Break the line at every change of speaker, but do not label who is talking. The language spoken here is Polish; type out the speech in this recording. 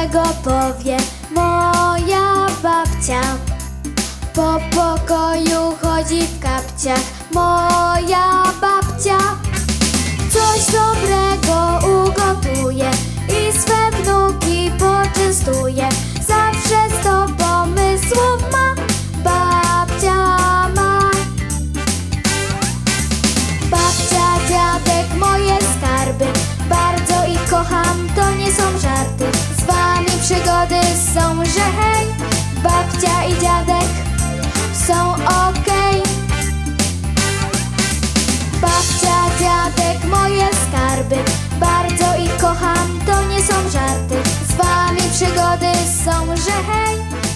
dobrego powie moja babcia. Po pokoju chodzi w kapciach moja babcia. Coś dobrego ugotuje i swe wnuki poczęstuje. Zawsze 100 pomysłów ma, babcia ma. Babcia, dziadek, moje skarby, bardzo ich kocham, to nie są żarty. Z wami przygody są, że hej, babcia i dziadek są okej. Babcia, dziadek, moje skarby, bardzo ich kocham, to nie są żarty. Z wami przygody są, że hej,